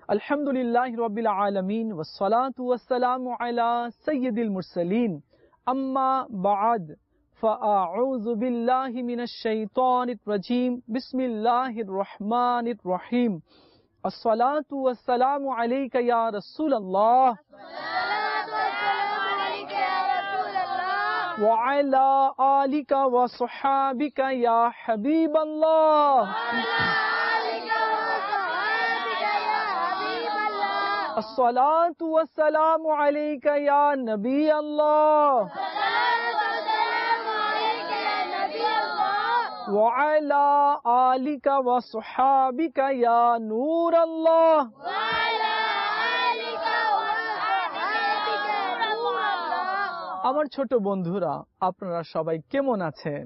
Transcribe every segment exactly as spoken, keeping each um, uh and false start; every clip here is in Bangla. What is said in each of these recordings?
আলহামদুলিল্লাহি রাব্বিল আলামিন ওয়াসসালাতু ওয়াসসালামু আলা সাইয়্যিদিল মুরসালিন আম্মা বা'দ ফাআউযু বিল্লাহি মিনাশ শাইতানির রাজীম বিসমিল্লাহির রহমানির রহিম আসসালাতু ওয়াসসালামু আলাইকা ইয়া রাসূলুল্লাহ ওয়া আলা আলিকা ওয়া সাহবিকা ইয়া হাবিবাল্লাহ الصلاة والسلام عليك يا نبي الله وعلى آلك وصحابك يا نور الله আমার ছোট বন্ধুরা, আপনারা সবাই কেমন আছেন?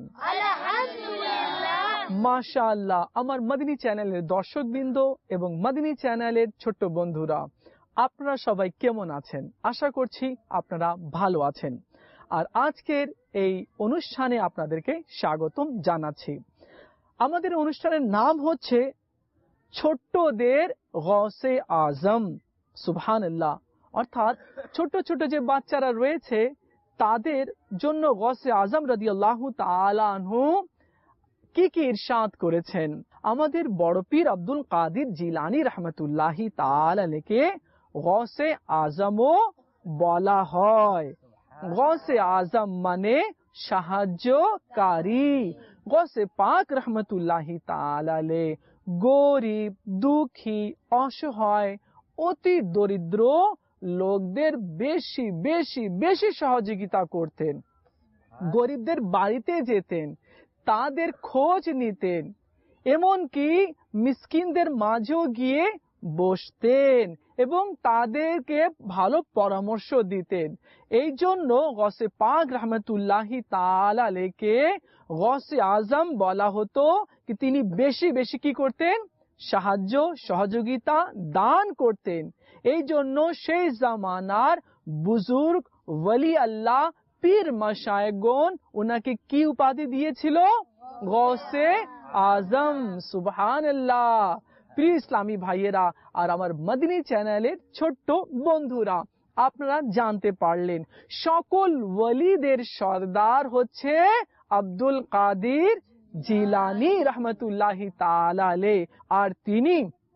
মাশাআল্লাহ। আমার মদিনী চ্যানেলের দর্শকবৃন্দ এবং মদিনী চ্যানেলের ছোট্ট বন্ধুরা, আপনারা সবাই কেমন আছেন? আশা করছি আপনারা ভালো আছেন। আর আজকের এই অনুষ্ঠানে আপনাদেরকে স্বাগতম জানাচ্ছি। আমাদের অনুষ্ঠানের নাম হচ্ছে ছোট্টদের গৌসে আজম। সুবহানাল্লাহ। অর্থাৎ ছোট ছোট যে বাচ্চারা রয়েছে তাদের জন্য গৌসে আজম রাদিয়াল্লাহু তাআলা আনহু কি কি ইরশাদ করেছেন। আমাদের বড় পীর আব্দুল কাদের জিলানী রাহমাতুল্লাহি তাআলা আলাইহি গৌসে আজমও বলা হয়। গৌসে আজম মানে সাহায্যকারী। গৌসে পাক রাহমাতুল্লাহি তাআলা আলাইহি গরিব, দুঃখী, অসহায়, অতি দরিদ্র লোকদের বেশি বেশি বেশি সহযোগিতা করতেন। গরিবদের বাড়িতে যেতেন, তাদের খোঁজ নিতেন, এমনকি মিসকিনদের মাঝেও গিয়ে বসতেন এবং তাদেরকে ভালো পরামর্শ দিতেন। এই জন্য গৌসে পাক রাহমাতুল্লাহি তাআলা আলাইহি গৌসে আজম বলা হতো কি তিনি বেশি বেশি কি করতেন? সাহায্য সহযোগিতা দান করতেন। এই জন্য সেই জামানার বুজুর্গ ওয়ালি আল্লাহ পীর মাশায়েখগণ উনাকে কি উপাধি দিয়েছিল? গৌসে আজম। সুবহানাল্লাহ। প্রিয় ইসলামী ভাইয়েরা আর আমার মদিনী চ্যানেলের ছোট্ট বন্ধুরা, আপনারা জানতে পারলেন সকল ওয়ালিদের সরদার হচ্ছে আব্দুল কাদের জিলানী রাহমাতুল্লাহি তাআলা আলাইহি। আর তিনি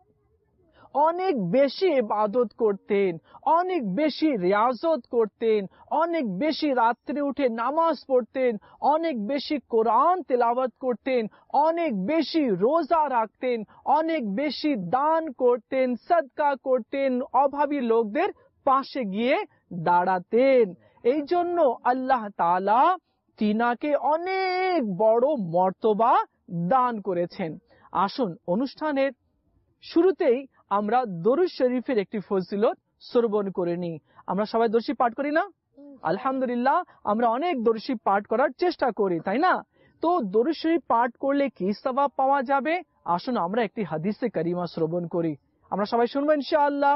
অনেক বেশি ইবাদত করতেন, অনেক বেশি রিয়াজত করতেন, অনেক বেশি রাত্রে উঠে নামাজ পড়তেন, অনেক বেশি কোরআন তেলাওয়াত করতেন, অনেক বেশি রোজা রাখতেন, অনেক বেশি দান করতেন, সাদকা করতেন, অভাবী লোকদের পাশে গিয়ে দাঁড়াতেন। এই জন্য আল্লাহ তাআলা তিনাকে অনেক বড় মর্তবা দান করেছেন। আসুন অনুষ্ঠানের শুরুতেই আমরা দরুদ শরীফের একটি ফজিলত শ্রবণ করে নিই। আমরা সবাই দরুদ শরীফ পাঠ করি না? আলহামদুলিল্লাহ, আমরা অনেক দরুদ শরীফ পাঠ করার চেষ্টা করি, তাই না? তো দরুদ শরীফ পাঠ করলে কি সওয়াব পাওয়া যাবে? আসুন আমরা একটি হাদিসে কারিমা শ্রবণ করি। আমরা সবাই শুনবো ইনশাআল্লাহ,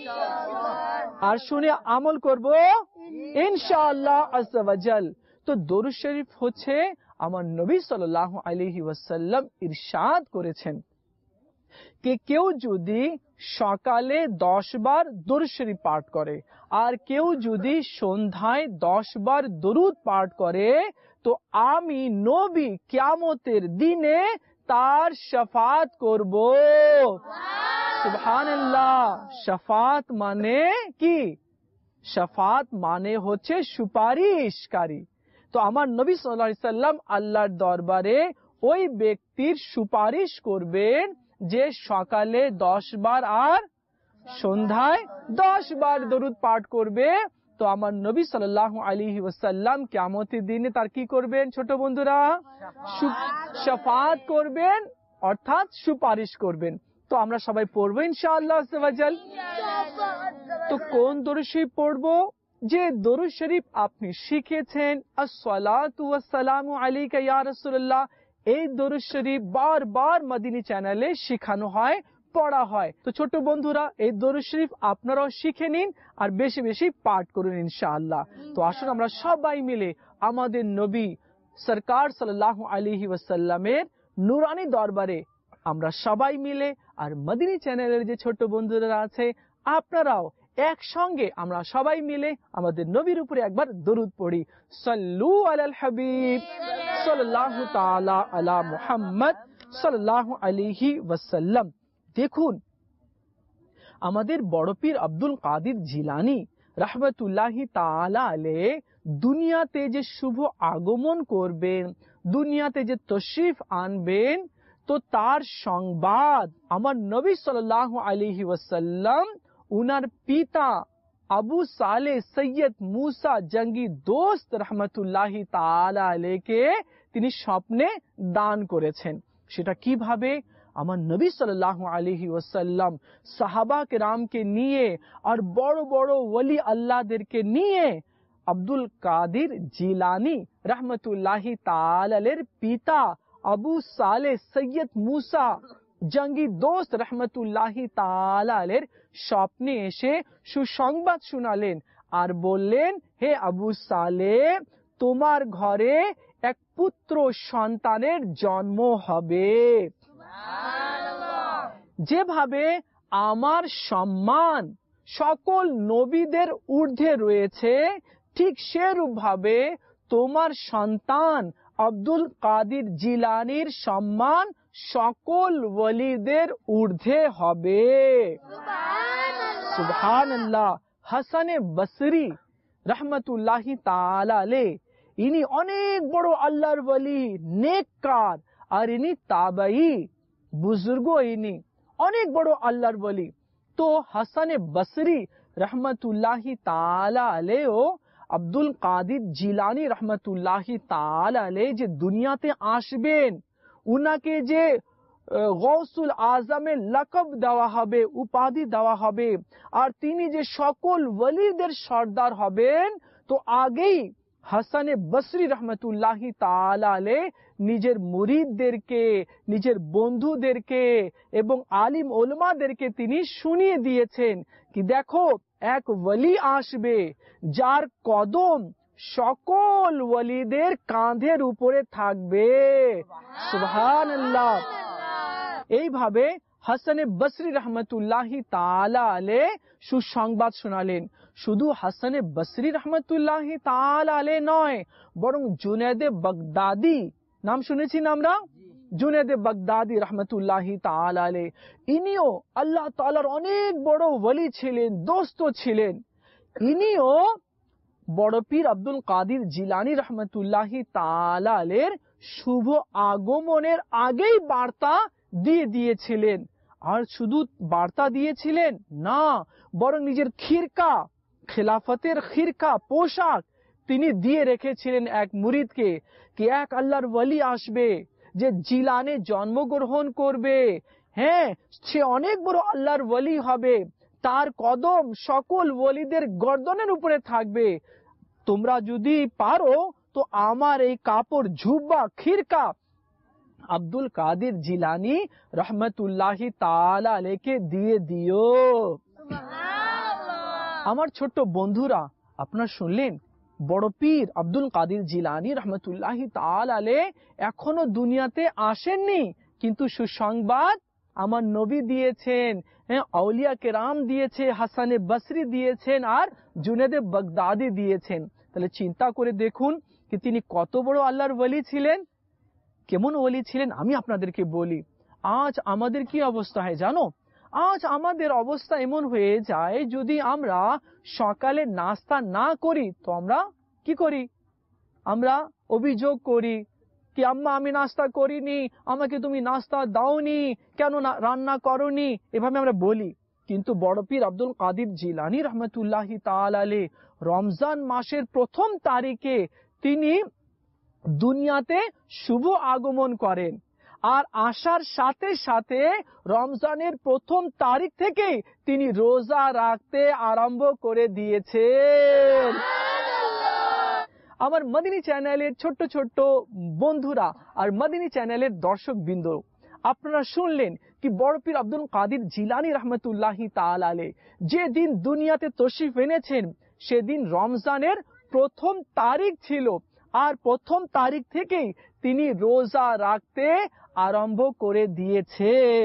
আর শুনে আমল করব ইনশাআল্লাহ আযজা ওয়া জাল। তো দরুদ শরীফ হচ্ছে আমার নবী সাল্লাল্লাহু আলাইহি ওয়াসাল্লাম ইরশাদ করেছেন कि কেউ যদি সকালে দশ বার দরুদ শরীফ পাঠ করে আর কেউ যদি সন্ধ্যায় দশ বার দরুদ পাঠ করে তো আমি নবী কিয়ামতের দিনে তার শাফাত করব। সুবহানাল্লাহ। শাফাত মানে কি? শাফাত মানে হচ্ছে সুপারিশকারী। তো আমার নবী সাল্লাল্লাহু আলাইহি সাল্লাম আল্লাহর দরবারে ওই ব্যক্তির সুপারিশ করবেন যে সকালে দশ বার আর সন্ধ্যায় দশ বার দরুদ পাঠ করবে। তো আমার নবী সাল্লাল্লাহু আলাইহি ওয়াসাল্লাম কিয়ামতের দিনে তার কি করবেন ছোট বন্ধুরা? শাফাত করবেন, অর্থাৎ সুপারিশ করবেন। তো আমরা সবাই পড়বো ইনশাআল্লাহ আযজা ওয়া জাল। তো কোন দরুদ শরীফ পড়বো? যে দরুদ শরীফ আপনি শিখেছেন, আসসালাতু ওয়াসসালামু আলাইকা ইয়া রাসূলুল্লাহ, এই দরুদ শরীফ বারবার মদিনী চ্যানেলে শেখানো হয়, পড়া হয়। তো ছোট বন্ধুরা, এই দরুদ শরীফ আপনারাও শিখে নিন আর বেশি বেশি পাঠ করুন ইনশাআল্লাহ। তো আসুন আমরা সবাই মিলে আমাদের নবী সরকার সাল্লাল্লাহু আলাইহি ওয়াসাল্লামের নুরানি দরবারে আমরা সবাই মিলে আর মদিনী চ্যানেলের যে ছোট্ট বন্ধুরা আছে আপনারাও একসঙ্গে আমরা সবাই মিলে আমাদের নবীর উপরে একবার দরুদ পড়ি। সাল্লু আলাল হাবিব সাল্লাল্লাহু তাআলা আলা মুহাম্মদ সাল্লাল্লাহু আলাইহি ওয়াসাল্লাম। দেখুন, আমাদের বড় পীর আব্দুল কাদির জিলানী রাহমাতুল্লাহি তাআলা আলাইহি দুনিয়াতে যে শুভ আগমন করবেন, দুনিয়াতে যে তশরিফ আনবেন, তো তার সংবাদ আমার নবী সাল্লাল্লাহু আলাইহি ওয়াসাল্লাম উনার পিতা আবু সালে সৈয়দ মুসা জঙ্গি দোস্ত রহমতুল্লাহি তাআলা আলাইহিকে তিনি স্বপ্নে দান করেছেন। সেটা কিভাবে? আমার নবী সাল্লাল্লাহু আলাইহি ওয়াসাল্লাম সাহাবা কেরামকে নিয়ে আর বড় বড় ওলি আল্লাহদেরকে নিয়ে আব্দুল কাদির জিলানী রহমতুল্লাহি তাআলা আলাইহির পিতা আবু সালে সৈয়দ মুসা জঙ্গি দোস্ত রহমতুল্লাহি তাআলা আলাইহির স্বপ্নে এসে সুসংবাদ শোনালেন আর বললেন, হে আবু সালে, তোমার ঘরে এক পুত্র সন্তানের জন্ম হবে। যেভাবে আমার সম্মান সকল নবীদের ঊর্ধ্বে রয়েছে, ঠিক সেরূপ ভাবে তোমার সন্তান আব্দুল কাদির জিলানীর সম্মান সকল ওলিদের ঊর্ধ্বে হবে। সুবহানাল্লাহ। হাসানে বসরি রহমতুল্লাহি তাআলা আলাইহি ইনি অনেক বড় আল্লাহর ওলি, নেককার, আর ইনি তাবাই বুজুর্গ, ইনি অনেক বড় আল্লাহর ওলি। তো হাসানে বসরি রহমতুল্লাহি তাআলা আলাইহি আব্দুল কাদির জিলানী রহমতুল্লাহি তাআলা আলাইহি যে দুনিয়াতে আসবেন, উনাকে যে গৌসুল আজমের লকব দেওয়া হবে, উপাধি দেওয়া হবে, আর তিনি যে সকল ওলিদের সর্দার হবেন, তো আগেই হাসানে বসরি রহমতুল্লাহি তাআলা আলাইহি নিজের মুরিদদেরকে, নিজের বন্ধুদেরকে এবং আলিম ওলামাদেরকে তিনি শুনিয়ে দিয়েছেন কি দেখো, এক ওলি আসবে যার কদম সকল ওলিদের কাঁধের উপরে থাকবে। সুবহানাল্লাহ। এইভাবে হাসানে বসরি রহমতুল্লাহি তাআলা আলাইহি সুসংবাদ শোনালেন। শুধু হাসানে বসরি রহমতুল্লাহি তাআলা আলাইহি নয়, বরং জুনেদে বাগদাদি নাম শুনেছি না আমরা? জুনেদে বাগদাদি রহমতুল্লাহি তাআলা আলাইহি ইনিও আল্লাহ তাআলার অনেক বড় ওলি ছিলেন, দোস্ত ছিলেন। ইনিও বড় পীর আব্দুল কাদির জিলানী রহমতুল্লাহি তাআলা আলাইহির শুভ আগমনের আগেই বার্তা দিয়ে দিয়েছিলেন। আর শুধু বার্তা দিয়েছিলেন না, বরং নিজের খিরকা, খেলাফতের খিরকা পোশাক তিনি দিয়ে রেখেছিলেন এক মুরিদকে, কি এক আল্লাহর ওলি আসবে যে জিলানে জন্মগ্রহণ করবে। হ্যাঁ, সে অনেক বড় আল্লাহর ওলি হবে, তার কদম সকল ওলিদের গর্দনের উপরে থাকবে। তোমরা যদি পারো তো আমার এই কাপড়, ঝুব্বা, খিরকা আব্দুল কাদির জিলানী রহমতুল্লাহি তাআলা আলাইহিকে দিয়ে দিও। আমার ছোট্ট বন্ধুরা, আপনারা শুনলেন বড় পীর আব্দুল কাদির জিলানী রহমতুল্লাহি তাআলা আলাইহি এখনো দুনিয়াতে আসেননি, কিন্তু সুসংবাদ আমার নবী দিয়েছেন, হ্যাঁ, আউলিয়া কেরাম দিয়েছে, হাসানে বসরি দিয়েছেন, আর জুনেদে বাগদাদি দিয়েছেন। তাহলে চিন্তা করে দেখুন কি তিনি কত বড় আল্লাহর ওলি ছিলেন, কেমন ওলি ছিলেন। আমি আপনাদেরকে বলি, আজ আমাদের কি অবস্থা হয় জানো? আজ আমাদের অবস্থা এমন হয়ে যায়, যদি আমরা সকালে নাস্তা না করি তো আমরা কি করি? আমরা অভিযোগ করি কি আম্মা আমি নাস্তা করিনি, আমাকে তুমি নাস্তা দাওনি, কেন রান্না করনি, এভাবে আমরা বলি। কিন্তু বড় পীর আব্দুল কাদির জিলানী রহমতুল্লাহি তাআলা আলাইহি রমজান মাসের প্রথম তারিখে তিনি দুনিয়াতে শুভ আগমন করেন, আর আসার সাথে সাথে রমজানের প্রথম তারিখ থেকে তিনি রোজা রাখতে আরম্ভ করে দিয়েছেন। আমার মদিনী চ্যানেলের ছোট্ট ছোট্ট বন্ধুরা আর মদিনী চ্যানেলের দর্শক বৃন্দ, আপনারা শুনলেন কি বড় পীর আব্দুল কাদির জিলানী রহমতুল্লাহি তাআলা আলাইহি যেদিন দুনিয়াতে তশরিফ এনেছেন, সেদিন রমজানের প্রথম তারিখ ছিল। আর প্রথম তারিখ থেকেই তিনি রোজা রাখতে আরম্ভ করে দিয়েছেন।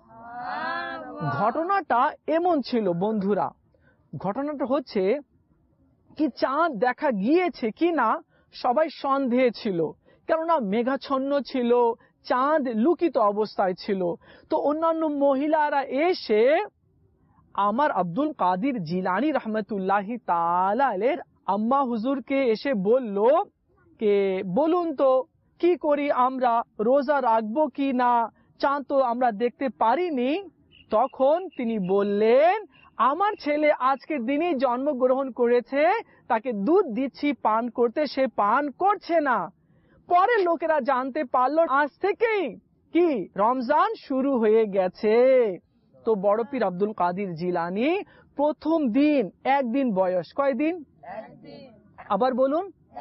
ঘটনাটা এমন ছিল বন্ধুরা, ঘটনাটা হচ্ছে কি চাঁদ দেখা গিয়েছে কিনা সবাই সন্দেহে ছিল, কেননা মেঘাচ্ছন্ন ছিল, চাঁদ লুকিত অবস্থায় ছিল। তো অন্যান্য মহিলারা এসে আমার আব্দুল কাদের জিলানী রহমতুল্লাহি তাআলা আলাইহির আম্মা হুজুরকে এসে বলল কে বলুন তো কি করি, আমরা রোজা রাখবো কি না, চাঁদ তো আমরা দেখতে পারিনি। তখন তিনি বললেন, আমার ছেলে আজকের দিনেই জন্মগ্রহণ করেছে, তাকে দুধ দিচ্ছি পান করতে, সে পান করছে না। পরে লোকেরা জানতে পারলো আজ থেকেই কি রমজান শুরু হয়ে গেছে। তো বড় পীর আব্দুল কাদের জিলানী প্রথম দিন একদিন বয়স, কয়দিন? আবার বলুন,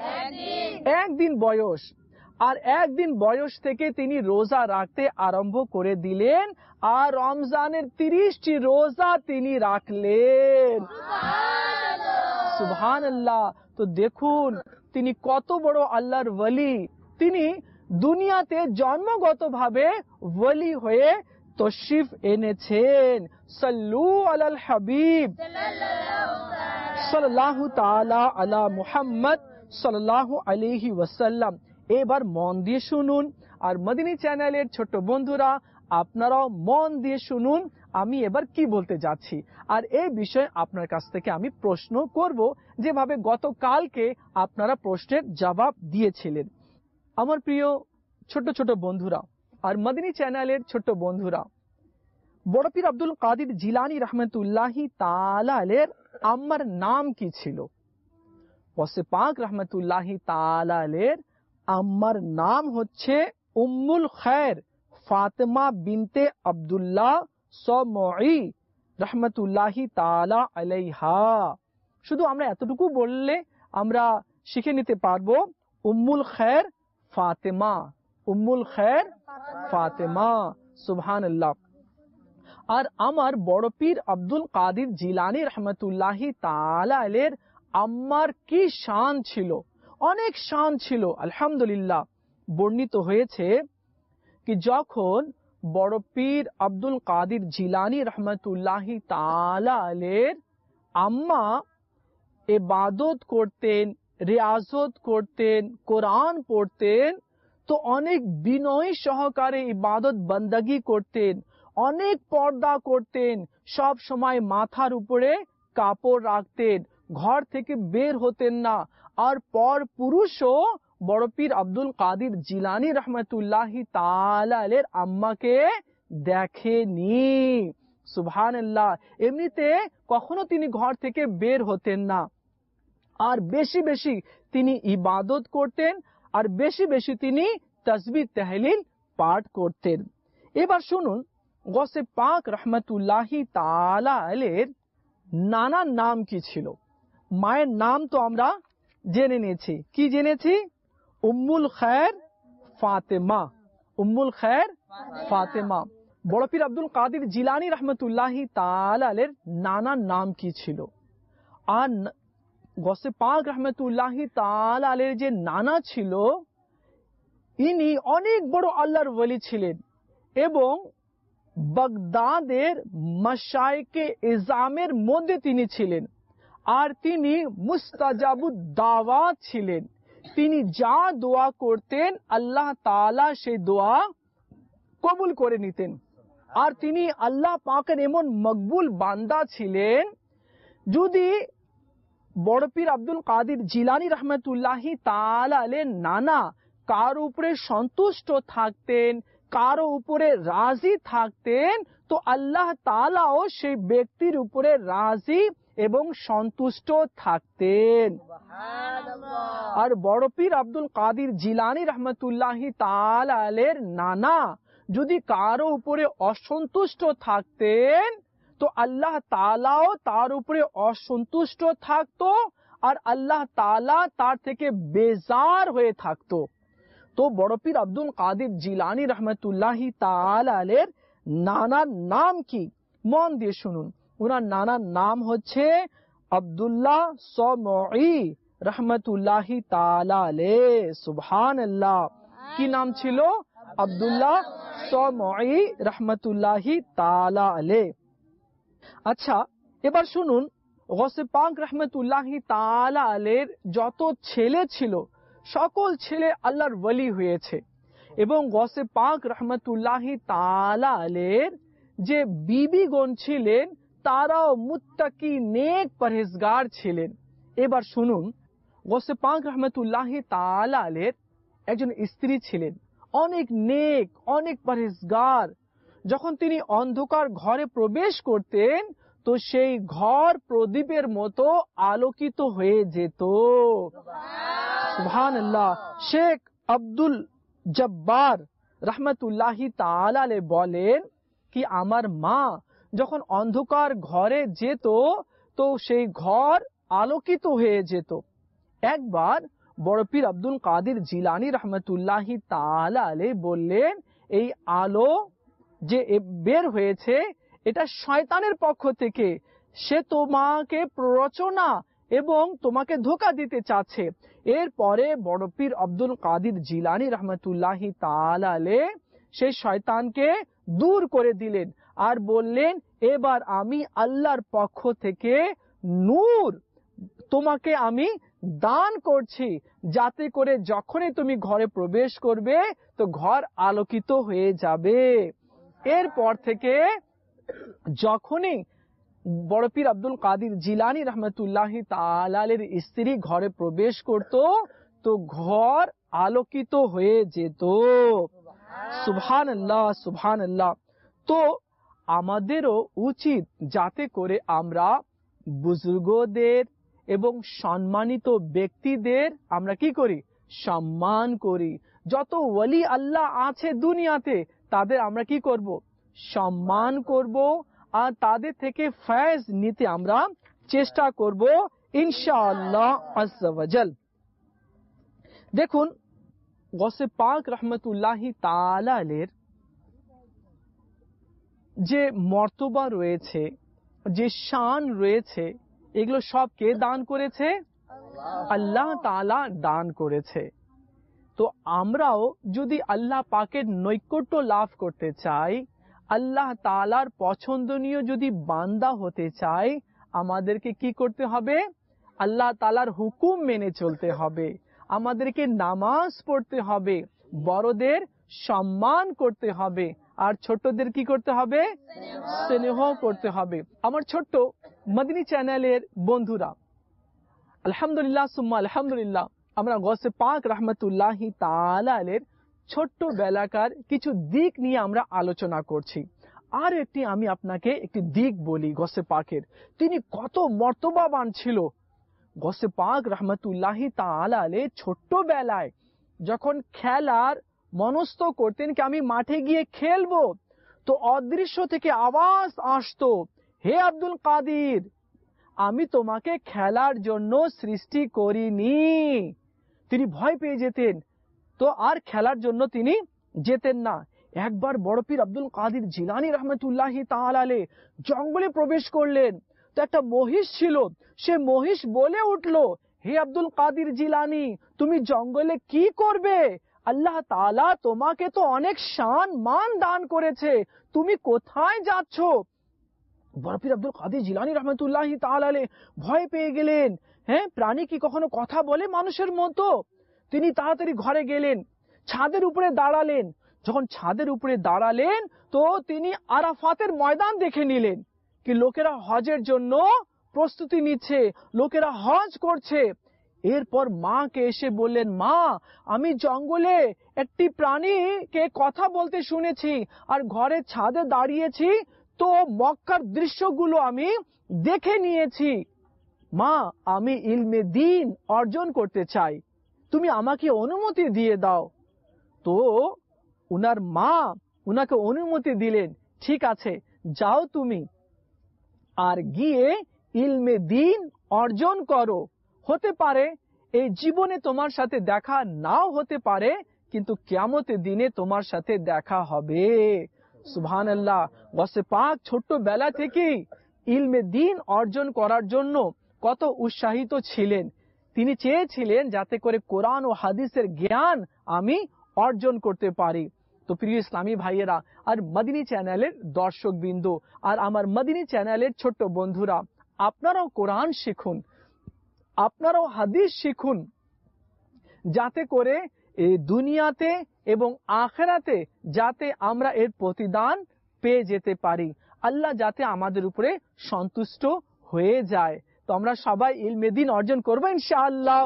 একদিন বয়স। আর একদিন বয়স থেকে তিনি রোজা রাখতে আরম্ভ করে দিলেন, আর রমজানের তিরিশটি রোজা তিনি রাখলেন। সুবহানাল্লাহ। তো দেখুন তিনি কত বড় আল্লাহর ওয়ালি। তিনি দুনিয়াতে জন্মগতভাবে ওয়ালি হয়ে তশরিফ এনেছেন। সাল্লু আলাল হাবিব সাল্লাল্লাহু তাআলা আলা মুহাম্মদ সাল্লাল্লাহু আলাইহি ওয়াসাল্লাম। এবার মন দিয়ে শুনুন, আর মদিনী চ্যানেলের ছোট্ট বন্ধুরা আপনারাও মন দিয়ে শুনুন আমি এবার কি বলতে যাচ্ছি। আর এই বিষয়ে আপনার কাছ থেকে আমি প্রশ্ন করব, যেভাবে গতকালকে আপনারা প্রশ্নের জবাব দিয়েছিলেন। আমার প্রিয় ছোট ছোট বন্ধুরা আর মদিনী চ্যানেলের ছোট্ট বন্ধুরা, বড় পীর আব্দুল কাদের জিলানী রহমতুল্লাহি তাআলা আলাইহির আম্মার নাম কি ছিল? ওয়াসে পাক রহমতুল্লাহি তাআলা আলাইহির আম্মার নাম হচ্ছে উম্মুল খায়র ফাতেমা বিনতে আব্দুল্লাহ সমঈ রহমতুল্লাহি তাআলা আলাইহা। শুধু আমরা এতটুকু বললে আমরা শিখে নিতে পারবো উম্মুল খায়র ফাতেমা, উম্মুল খায়র ফাতেমা। সুবহানাল্লাহ। আর আমার বড় পীর আব্দুল কাদের জিলানী রহমতুল্লাহি তাআলা আলাইহির আম্মার কি শান ছিল, অনেক শান ছিল। আলহামদুলিল্লাহ, বর্ণিত হয়েছে কি যখন বড় পীর আব্দুল কাদের জিলানী রহমতুল্লাহি তাআলা আলাইহির আম্মা ইবাদত করতেন, রিয়াজত করতেন, কোরআন পড়তেন, তো অনেক বিনয় সহকারে ইবাদত বন্দগি করতেন, অনেক পর্দা করতেন, সব সময় মাথার উপরে কাপড় রাখতেন, ঘর থেকে বের হতেন না। আর পর পুরুষও বড় পীর আব্দুল কাদের জিলানী রহমতুল্লাহি তাআলা আলাইহির আম্মাকে দেখেনি। সুবহানাল্লাহ। এমনিতে কখনো তিনি ঘর থেকে বের হতেন না, আর বেশি বেশি তিনি ইবাদত করতেন, আর বেশি বেশি তিনি তাসবিহ তাহলিল পাঠ করতেন। এবার শুনুন গৌসে পাক রহমতুল্লাহি তাআলা আলাইহির নানার নাম কি ছিল। মায়ের নাম তো আমরা জেনে নিয়েছি, কি জেনেছি? উম্মুল খায়র ফাতেমা, উম্মুল খায়র ফাতেমা। বড় পীর আব্দুল কাদের জিলানী রহমতুল্লাহি তাআলা আলাইহির নানার নাম কি ছিল? আর গৌসে পাক রহমতুল্লাহি তাআলা আলাইহির যে নানা ছিল, ইনি অনেক বড় আল্লাহর ওয়ালি ছিলেন এবং বাগদাদের মাশায়েখে ইজামের মধ্যে তিনি ছিলেন। আর তিনি মুস্তাজাবুদ দাওয়াত ছিলেন। তিনি যা দোয়া করতেন আল্লাহ তাআলা সেই দোয়া কবুল করে নিতেন। আর তিনি আল্লাহ পাকের এমন মকবুল বান্দা ছিলেন, যদি বড় পীর আব্দুল কাদের জিলানী রহমতুল্লাহি তাআলা আলাইহির নানা কার উপরে সন্তুষ্ট থাকতেন, কারো উপরে রাজি থাকতেন, তো আল্লাহ তাআলাও সেই ব্যক্তির উপরে রাজি এবং সন্তুষ্ট থাকতেন। আর বড় পীর আব্দুল কাদের জিলানী রহমতুল্লাহি তাআলা আলাইহির নানা যদি কারো উপরে অসন্তুষ্ট থাকতেন, তো আল্লাহ তাআলাও তার উপরে অসন্তুষ্ট থাকতো, আর আল্লাহ তাআলা তার থেকে বেজার হয়ে থাকতো। তো বড় পীর আব্দুল কাদের জিলানী রহমতুল্লাহি তাআলা আলাইহির নানার নাম কি? মন দিয়ে শুনুন। ওনার নানার নাম হচ্ছে আব্দুল্লাহ সমঈ রহমতুল্লাহি তাআলা আলাইহি। সুবহানাল্লাহ। কি নাম ছিল? আব্দুল্লাহ সামঈ রহমতুল্লাহি তাআলা আলাইহি। আচ্ছা, এবার শুনুন, গৌসে পাক রহমতুল্লাহি তাআলা আলাইহির যত ছেলে ছিল সকল ছেলে আল্লাহর ওলি হয়েছে, এবং গৌসে পাক রহমতুল্লাহি তাআলা আলাইহির যে বিবিগণ ছিলেন তারাও মুত্তাকি নেক পরহেজগার ছিলেন। এবার শুনুন, গৌসে পাক রহমতুল্লাহি তাআলা আলাইহির একজন স্ত্রী ছিলেন, অনেক নেক, অনেক পরহেজগার। যখন তিনি অন্ধকার ঘরে প্রবেশ করতেন তো সেই ঘর প্রদীপের মতো আলোকিত হয়ে যেত। সুবহানাল্লাহ। শেখ আব্দুল জব্বার রহমতুল্লাহি তাআলা আলাইহি বলেন কি আমার মা যখন অন্ধকার ঘরে যেত তো সেই ঘর আলোকিত হয়ে যেত। একবার বড় পীর আব্দুল কাদের জিলানী রহমতুল্লাহি তাআলা আলাইহি বললেন, এই আলো যে বের হয়েছে এটা শয়তানের পক্ষ থেকে, সে তোমাকে প্ররোচনা এবং তোমাকে ধোঁকা দিতে চাচ্ছে। এরপরে বড় পীর আব্দুল কাদের জিলানী রহমতুল্লাহি তাআলা আলাইহি সেই শয়তানকে দূর করে দিলেন আর বললেন, এবার আমি আল্লাহর পক্ষ থেকে নূর তোমাকে আমি দান করছি, যাতে করে যখনই তুমি ঘরে প্রবেশ করবে তো ঘর আলোকিত হয়ে যাবে। এরপর থেকে যখনই বড় পীর আব্দুল কাদের জিলানী রহমতুল্লাহি তাআলা আলাইহির স্ত্রী ঘরে প্রবেশ করত তো ঘর আলোকিত হয়ে যেত। সুবহানাল্লাহ, সুবহানাল্লাহ। তো আমাদেরও উচিত যাতে করে আমরা বুজুর্গদের এবং সম্মানিত ব্যক্তিদের আমরা কি করি? সম্মান করি। যত ওলি আল্লাহ আছে দুনিয়াতে তাদের আমরা কি করব? সম্মান করব, আর তাদের থেকে ফয়েজ নিতে আমরা চেষ্টা করব ইনশাআল্লাহ আজ্জা ওয়া জাল। দেখুন, গৌসে পাক রহমতুল্লাহি তাআলা আলাইহির যে মর্তবা রয়েছে, যে শান রয়েছে, এগুলো সব কে দান করেছে? আল্লাহ তাআলা দান করেছে। তো আমরাও যদি আল্লাহ পাকের নৈকট্য লাভ করতে চাই, আল্লাহ তাআলার পছন্দনীয় যদি বান্দা হতে চাই, আমাদেরকে কি করতে হবে? আল্লাহ তাআলার হুকুম মেনে চলতে হবে, আমাদেরকে নামাজ পড়তে হবে, বড়দের সম্মান করতে হবে, আর ছোটদের কি করতে হবে? স্নেহ করতে হবে। আমার ছোট্ট মদনী চ্যানেলের বন্ধুরা, আলহামদুলিল্লাহ সুম্মা আলহামদুলিল্লাহ, আমরা গৌসে পাক রহমতুল্লাহি তাআলা আলাইহির ছোট্ট বেলাকার কিছু দিক নিয়ে আমরা আলোচনা করছি। আর একটি আমি আপনাকে একটি দিক বলি গৌসে পাকের, তিনি কত মর্তবাবান ছিল। গৌসে পাক রহমতুল্লাহি তাআলা আলাইহি ছোট্ট বেলায় যখন খেলার মনস্থ করতেন কি আমি মাঠে গিয়ে খেলবো, তো অদৃশ্য থেকে আওয়াজ আসতো, হে আব্দুল কাদের, আমি তোমাকে খেলার জন্য সৃষ্টি করিনি। তিনি ভয় পেয়ে যেতেন, তো আর খেলার জন্য তিনি যেতেন না। একবার বড় পীর আব্দুল কাদের জিলানী রহমতুল্লাহি তাআলা আলাইহি জঙ্গলে প্রবেশ করলেন, তো একটা মহিষ ছিল, সে মহিষ বলে উঠলো, হে আব্দুল কাদের জিলানী, তুমি জঙ্গলে কি করবে? আল্লাহ তাআলা তোমাকে তো অনেক শান মান দান করেছে, তুমি কোথায় যাচ্ছ? বড় পীর আব্দুল কাদের জিলানী রহমতুল্লাহি তাআলা আলাইহি ভয় পেয়ে গেলেন। হ্যাঁ, প্রাণী কি কখনো কথা বলে মানুষের মতো? তিনি তাড়াতাড়ি ঘরে গেলেন, ছাদের উপরে দাঁড়ালেন। যখন ছাদের উপরে দাঁড়ালেন তো তিনি আরাফাতের ময়দান দেখে নিলেন কি লোকেরা হজের জন্য প্রস্তুতি নিচ্ছে, লোকেরা হজ করছে। এরপর মাকে এসে বললেন, মা, আমি জঙ্গলে একটি প্রাণীকে কথা বলতে শুনেছি আর ঘরের ছাদে দাঁড়িয়েছি, তো মক্কার দৃশ্যগুলো আমি দেখে নিয়েছি। মা, আমি ইলমে দ্বীন অর্জন করতে চাই, তুমি আমাকে অনুমতি দিয়ে দাও। তো উনার মা উনাকে অনুমতি দিলেন, ঠিক আছে, যাও তুমি আর গিয়ে ইলমে দ্বীন অর্জন করো। হতে পারে এই জীবনে তোমার সাথে দেখা নাও হতে পারে, কিন্তু কিয়ামতের দিনে তোমার সাথে দেখা হবে। সুবহানাল্লাহ। গৌসে পাক ছোট্ট বেলা থেকেই ইলমে দ্বীন অর্জন করার জন্য কত উৎসাহিত ছিলেন। তিনি চেয়েছিলেন যাতে করে কোরআন ও হাদিসের জ্ঞান আমি অর্জন করতে পারি। তো প্রিয় ইসলামী ভাইয়েরা আর মদিনী চ্যানেলের দর্শক বিন্দু আর আমার মদিনী চ্যানেলের ছোট্ট বন্ধুরা, আপনারাও কোরআন শিখুন, আপনারাও হাদিস শিখুন, যাতে করে এই দুনিয়াতে এবং আখিরাতে যাতে আমরা এর প্রতিদান পেয়ে যেতে পারি, আল্লাহ যাতে আমাদের উপরে সন্তুষ্ট হয়ে যায়। তো আমরা সবাই ইলমে দ্বীন অর্জন করবো ইনশাআল্লাহ।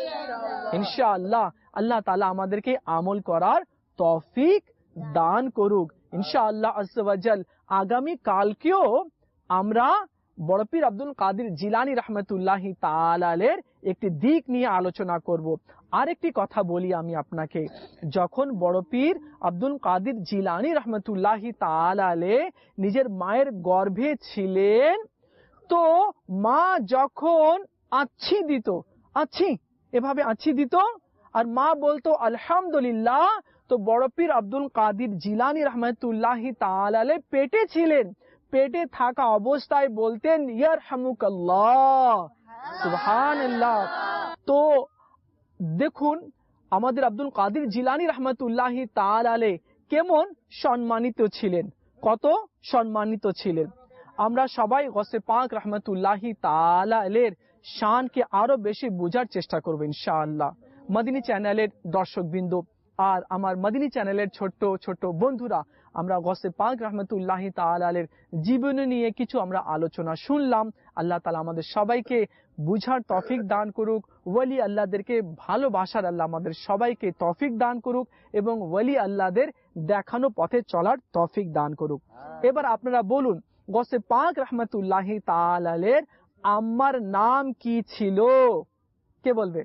ইনশাআল্লাহ আল্লাহ তাআলা আমাদেরকে আমল করার তৌফিক দান করুক ইনশাআল্লাহ আযজা ওয়া জাল। আগামী কালকেও আমরা বড় পীর আব্দুল কাদের জিলানী রাহমাতুল্লাহি তাআলা আলাইহির একটি দিক নিয়ে আলোচনা করব। আরেকটি কথা বলি আমি আপনাকে, যখন বড় পীর আব্দুল কাদের জিলানী রাহমাতুল্লাহি তাআলা আলাইহি নিজের মায়ের গর্ভে ছিলেন, তো মা যখন আচ্ছি দিত, আচ্ছি এভাবে আচ্ছি দিত আর মা বলতো আলহামদুলিল্লাহ, তো বড় পীর আব্দুল কাদের জিলানী রাহমাতুল্লাহি তাআলা আলাইহি পেটে ছিলেন, পেটে থাকা অবস্থায় বলতেন ইয়ারহামুকাল্লাহ, সুবহানাল্লাহ। তো দেখুন আমাদের আব্দুল কাদের জিলানী রাহমাতুল্লাহি তাআলা আলাইহি কেমন সম্মানিত ছিলেন, কত সম্মানিত ছিলেন। আমরা সবাই গৌসে পাক রাহমাতুল্লাহি তাআলা আলাইহির শানকে আরো বেশি বোঝার চেষ্টা করব ইনশাআল্লাহ। মদিনী চ্যানেলের দর্শকবৃন্দ আর আমার মদিনী চ্যানেলের ছোট্ট ছোট্ট বন্ধুরা, আমরা গৌসে পাক রাহমাতুল্লাহি তাআলা আলাইহির জীবনী নিয়ে কিছু আমরা আলোচনা শুনলাম। আল্লাহ তাআলা আমাদের সবাইকে বুঝার তৌফিক দান করুক, ওলি আল্লাহদেরকে ভালোবাসার আল্লাহ আমাদের সবাইকে তৌফিক দান করুক এবং ওলি আল্লাহদের দেখানো পথে চলার তৌফিক দান করুক। এবার আপনারা বলুন, গৌসে পাক রাহমাতুল্লাহি তাআলা আলাইহির আম্মার নাম কি ছিল? কে বলবে?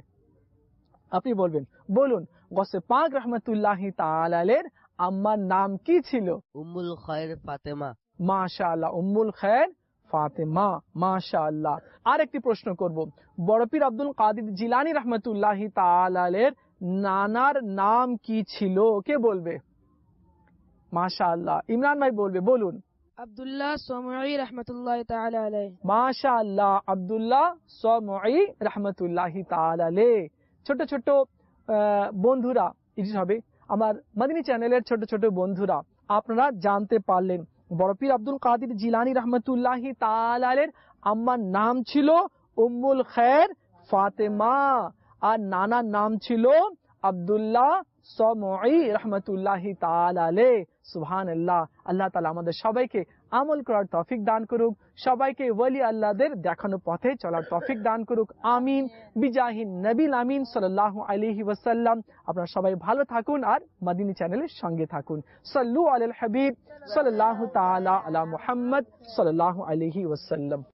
আপনি বলবেন, বলুন গৌসে পাক রাহমাতুল্লাহি তাআলা আলাইহির আম্মার নাম কি ছিল? উম্মুল খায়র ফাতেমা। মাশাআল্লাহ, উম্মুল খায়র ফাতেমা, মাশাআল্লাহ। আরেকটি প্রশ্ন করব, বড় পীর আব্দুল কাদের জিলানী রাহমাতুল্লাহি তাআলা আলাইহির নানার নাম কি ছিল? কে বলবে? মাশাআল্লাহ, ইমরান ভাই বলবে, বলুন। আব্দুল্লাহ সামঈ রাহমাতুল্লাহি তাআলা আলাইহি। মাশাআল্লাহ, আব্দুল্লাহ সামঈ রাহমাতুল্লাহি তাআলা আলাইহি। ছোট ছোট বন্ধুরা, এটা হবে আমার মদিনী চ্যানেলের ছোট ছোট বন্ধুরা, আপনারা জানতে পারলেন বড় পীর আব্দুল কাদের জিলানী রাহমাতুল্লাহি তাআলা আলাইহির আম্মার নাম ছিল উম্মুল খায়র ফাতেমা আর নানার নাম ছিল আব্দুল্লাহ সামঈ রাহমাতুল্লাহি তাআলা আলাইহি। সুবহানাল্লাহ। আল্লাহ তাআলা আমাদের সবাইকে আমল করার তৌফিক দান করুক, সবাইকে ওলি আল্লাহদের দেখানো পথে চলার তৌফিক দান করুক, আমিন বিজাহিন নবীল আমিন সাল্লাল্লাহু আলাইহি ওয়াসাল্লাম। আপনারা সবাই ভালো থাকুন আর মদিনী চ্যানেলের সঙ্গে থাকুন। সাল্লু আলাল হাবিব সাল্লাল্লাহু তাআলা আলা মুহাম্মদ সাল্লাল্লাহু আলাইহি ওয়াসাল্লাম।